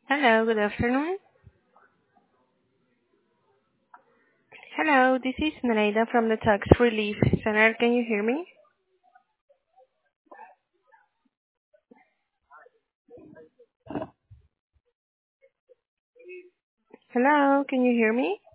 Hello, good afternoon. Hello, this is Nereida from the Tax Relief Center. Can you hear me? Hello, can you hear me?